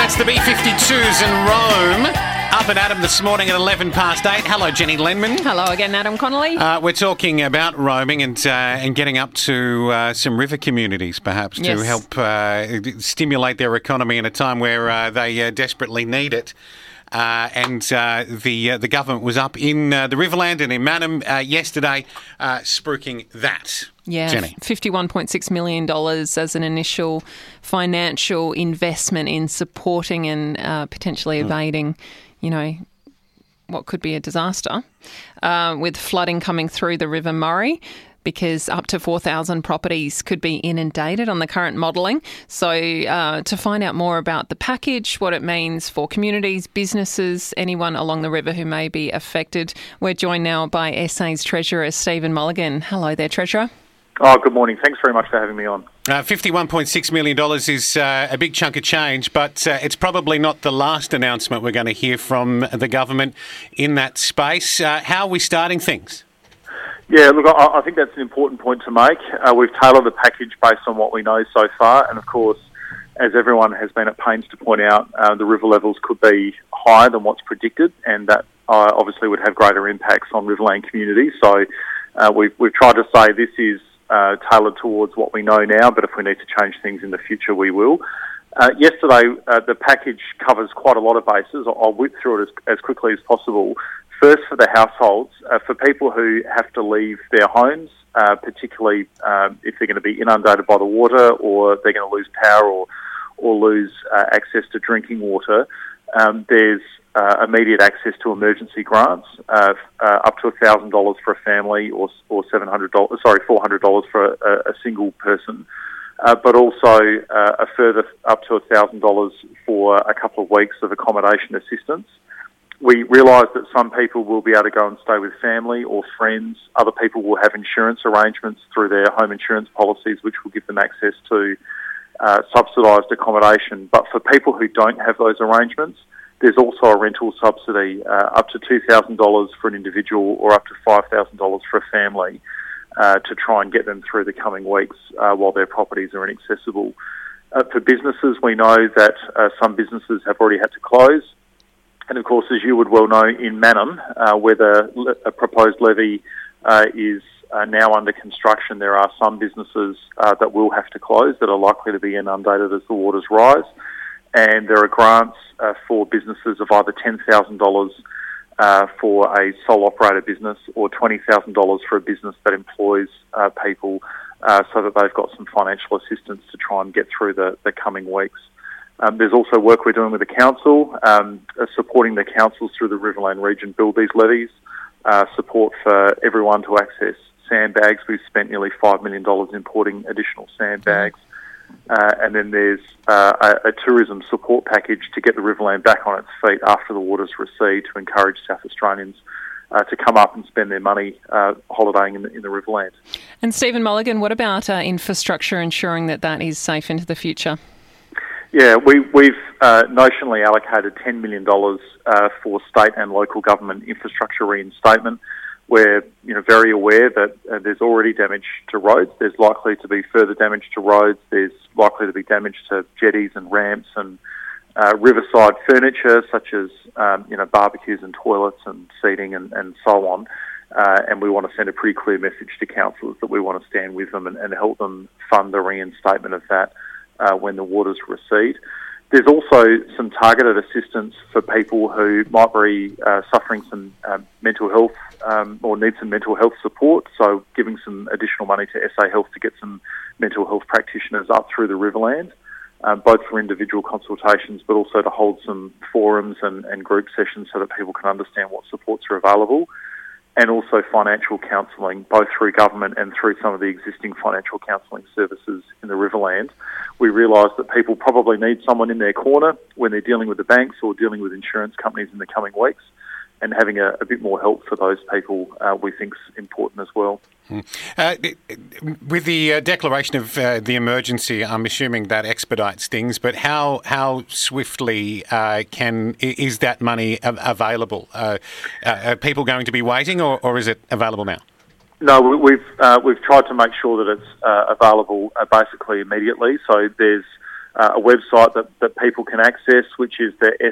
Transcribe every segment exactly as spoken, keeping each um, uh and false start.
That's the B fifty-twos in Rome. Up and Adam this morning at eleven past eight. Hello, Jenny Lenman. Hello again, Adam Connolly. Uh, we're talking about roaming and uh, and getting up to uh, some river communities, perhaps, Yes. to help uh, stimulate their economy in a time where uh, they uh, desperately need it. Uh, and uh, the uh, the government was up in uh, the Riverland and in Mannum uh, yesterday, uh, spruiking that. Yeah, Jenny. fifty-one point six million dollars as an initial financial investment in supporting and uh, potentially evading, you know, what could be a disaster uh, with flooding coming through the River Murray, because up to four thousand properties could be inundated on the current modelling. So uh, to find out more about the package, what it means for communities, businesses, anyone along the river who may be affected, we're joined now by S A's Treasurer, Stephen Mulligan. Hello there, Treasurer. Oh, good morning. Thanks very much for having me on. Uh, fifty-one point six million dollars is uh, a big chunk of change, but uh, it's probably not the last announcement we're going to hear from the government in that space. Uh, how are we starting things? Yeah, look, I, I think that's an important point to make. Uh, we've tailored the package based on what we know so far, and of course, as everyone has been at pains to point out, uh, the river levels could be higher than what's predicted, and that uh, obviously would have greater impacts on riverland communities. So uh, we've, we've tried to say this is uh, tailored towards what we know now, but if we need to change things in the future, we will. Uh, yesterday, uh, the package covers quite a lot of bases. I'll, I'll whip through it as, as quickly as possible. First, for the households, uh, for people who have to leave their homes, uh, particularly uh, if they're going to be inundated by the water, or they're going to lose power, or or lose uh, access to drinking water, um, there's uh, immediate access to emergency grants, uh, uh, up to a thousand dollars for a family, or or seven hundred dollars, sorry, four hundred dollars for a, a single person, uh, but also uh, a further up to a thousand dollars for a couple of weeks of accommodation assistance. We realise that some people will be able to go and stay with family or friends. Other people will have insurance arrangements through their home insurance policies, which will give them access to uh, subsidised accommodation. But for people who don't have those arrangements, there's also a rental subsidy, uh, up to two thousand dollars for an individual or up to five thousand dollars for a family, uh, to try and get them through the coming weeks uh, while their properties are inaccessible. Uh, for businesses, we know that uh, some businesses have already had to close. And of course, as you would well know, in Mannum, uh, where the le- a proposed levy uh, is uh, now under construction, there are some businesses uh, that will have to close, that are likely to be inundated as the waters rise. And there are grants uh, for businesses of either ten thousand dollars uh, for a sole operator business, or twenty thousand dollars for a business that employs uh, people, uh, so that they've got some financial assistance to try and get through the, the coming weeks. Um, there's also work we're doing with the council, um, uh, supporting the councils through the Riverland region build these levees, uh, support for everyone to access sandbags. We've spent nearly five million dollars importing additional sandbags. Uh, and then there's uh, a, a tourism support package to get the Riverland back on its feet after the waters recede, to encourage South Australians uh, to come up and spend their money uh, holidaying in the, in the Riverland. And Stephen Mulligan, what about uh, infrastructure, ensuring that that is safe into the future? Yeah, we, we've uh, notionally allocated ten million dollars uh, for state and local government infrastructure reinstatement. We're you know, very aware that uh, there's already damage to roads. There's likely to be further damage to roads. There's likely to be damage to jetties and ramps and uh, riverside furniture, such as um, you know barbecues and toilets and seating and, and so on. Uh, and we want to send a pretty clear message to councils that we want to stand with them and, and help them fund the reinstatement of that Uh, when the waters recede. There's also some targeted assistance for people who might be uh, suffering some uh, mental health um, or need some mental health support, so giving some additional money to S A Health to get some mental health practitioners up through the Riverland, um, both for individual consultations but also to hold some forums and, and group sessions so that people can understand what supports are available. And also financial counselling, both through government and through some of the existing financial counselling services in the Riverland. We realise that people probably need someone in their corner when they're dealing with the banks or dealing with insurance companies in the coming weeks, and having a, a bit more help for those people uh, we think is important as well. Mm. Uh, with the uh, declaration of uh, the emergency, I'm assuming that expedites things, but how how swiftly uh, can is that money available? Uh, are people going to be waiting, or, or is it available now? No, we've uh, we've tried to make sure that it's uh, available uh, basically immediately. So there's uh, a website that, that people can access, which is the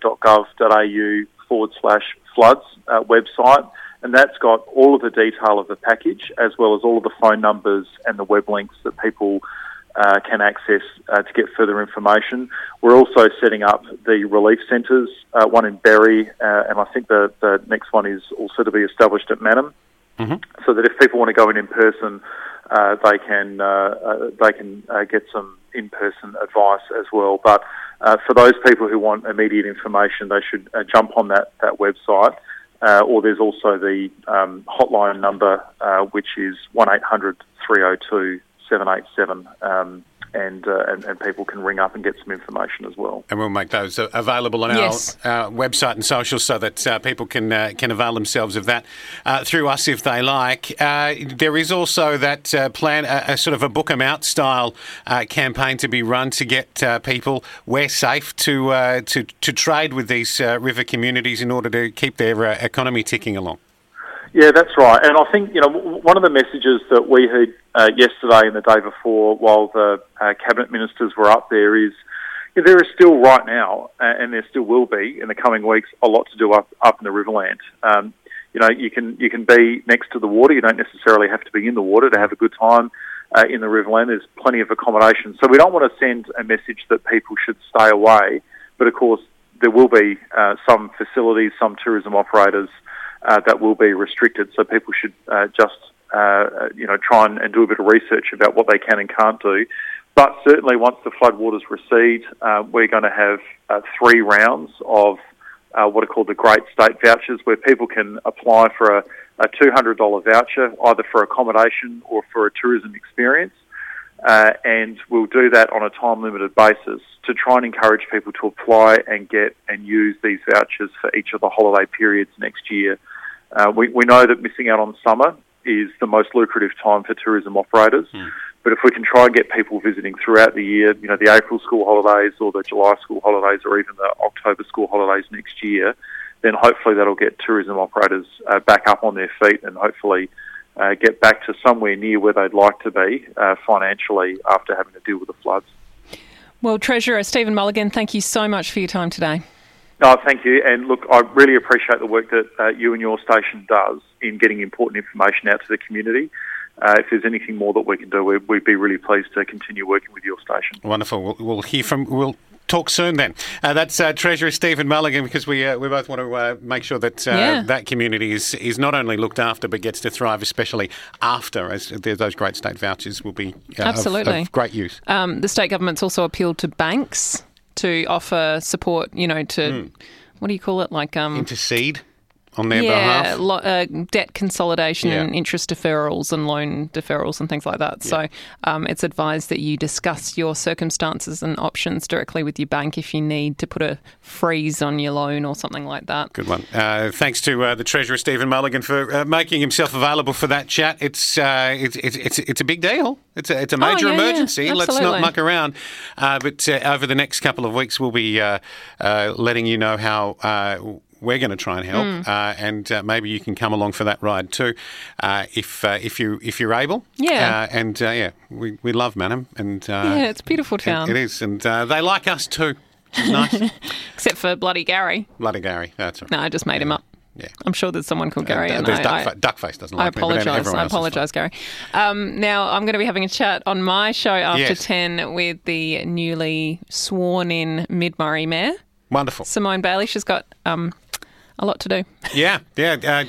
sa.gov.au forward slash floods uh, website. And that's got all of the detail of the package, as well as all of the phone numbers and the web links that people uh, can access uh, to get further information. We're also setting up the relief centres, uh, one in Berry, uh, and I think the, the next one is also to be established at Mannum, mm-hmm. so that if people want to go in in person, uh, they can uh, uh, they can uh, get some in-person advice as well. But uh, for those people who want immediate information, they should uh, jump on that, that website. Uh, or there's also the um, hotline number, uh, which is one eight hundred three oh two seven eight seven, um, and, uh, and and people can ring up and get some information as well. And we'll make those uh, available on yes. our, our website and social, so that uh, people can uh, can avail themselves of that uh, through us if they like. Uh, there is also that uh, plan, a, a sort of a book 'em out style uh, campaign to be run to get uh, people where safe to uh, to to trade with these uh, river communities in order to keep their uh, economy ticking along. Yeah, that's right. And I think, you know, one of the messages that we heard uh, yesterday and the day before while the uh, cabinet ministers were up there is, you know, there is still right now, uh, and there still will be in the coming weeks, a lot to do up, up in the Riverland. Um, you know, you can you can be next to the water. You don't necessarily have to be in the water to have a good time uh, in the Riverland. There's plenty of accommodation. So we don't want to send a message that people should stay away. But, of course, there will be uh, some facilities, some tourism operators Uh, that will be restricted, so people should uh, just, uh, you know, try and, and do a bit of research about what they can and can't do. But certainly, once the floodwaters recede, uh, we're going to have uh, three rounds of uh, what are called the Great State Vouchers, where people can apply for a, a two hundred dollars voucher, either for accommodation or for a tourism experience. Uh, and we'll do that on a time-limited basis to try and encourage people to apply and get and use these vouchers for each of the holiday periods next year. Uh, we, we know that missing out on summer is the most lucrative time for tourism operators, mm. but if we can try and get people visiting throughout the year, you know, the April school holidays or the July school holidays or even the October school holidays next year, then hopefully that'll get tourism operators uh, back up on their feet and hopefully uh, get back to somewhere near where they'd like to be uh, financially after having to deal with the floods. Well, Treasurer Stephen Mulligan, thank you so much for your time today. No, thank you. And look, I really appreciate the work that uh, you and your station does in getting important information out to the community. Uh, if there's anything more that we can do, we'd, we'd be really pleased to continue working with your station. Wonderful. We'll, we'll hear from... We'll talk soon then. Uh, that's uh, Treasurer Stephen Mulligan, because we uh, we both want to uh, make sure that uh, yeah. that community is, is not only looked after but gets to thrive, especially after, as those Great State Vouchers will be uh, Absolutely. Of, of great use. Um, the state government's also appealed to banks to offer support, you know, to, mm. what do you call it? Like um, intercede on their yeah, behalf? Lo- uh, debt consolidation yeah. and interest deferrals and loan deferrals and things like that. Yeah. So um, it's advised that you discuss your circumstances and options directly with your bank if you need to put a freeze on your loan or something like that. Good one. Uh, thanks to uh, the Treasurer, Stephen Mulligan, for uh, making himself available for that chat. It's uh, it's, it's it's it's a big deal. It's a, it's a major oh, yeah, emergency. Yeah. Let's not muck around. Uh, but uh, over the next couple of weeks, we'll be uh, uh, letting you know how... Uh, we're going to try and help, mm. uh, and uh, maybe you can come along for that ride too, uh, if uh, if you if you're able. Yeah, uh, and uh, yeah, we, we love Mannum, and uh, yeah, it's a beautiful town. It is, and uh, they like us too. It's nice, except for Bloody Gary. Bloody Gary, that's right. No, I just made yeah. him up. Yeah, I'm sure there's someone called Gary. Uh, and there's I, Duckface. I, Duckface doesn't like I apologise. me. But I apologise, Gary. Um, now I'm going to be having a chat on my show after yes. ten with the newly sworn-in Mid-Murray Mayor. Wonderful, Simone Bailey. She's got um, a lot to do. Yeah, yeah. Uh,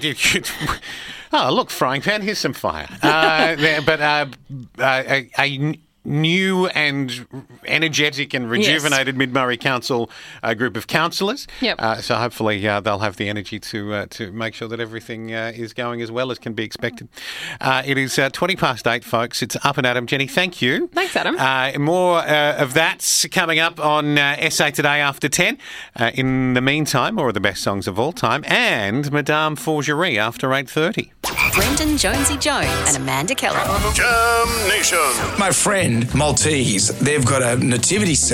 oh, look, frying pan, here's some fire. Uh, but uh, uh, a, a new and energetic and rejuvenated yes. Mid-Murray Council uh, group of councillors. Yep. Uh, so hopefully uh, they'll have the energy to uh, to make sure that everything uh, is going as well as can be expected. Uh, it is uh, twenty past eight, folks. It's Up and Adam. Jenny, thank you. Thanks, Adam. Uh, more uh, of that's coming up on uh, S A Today after ten. Uh, in the meantime, more of the best songs of all time, and Madame Forgerie after eight thirty. Brendan Jonesy Jones and Amanda Keller. Jam Nation. My friend, Maltese, they've got a nativity